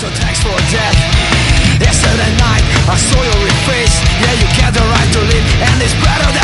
so thanks for that. Yesterday night I saw your face. Yeah, you get the right to live, and it's better than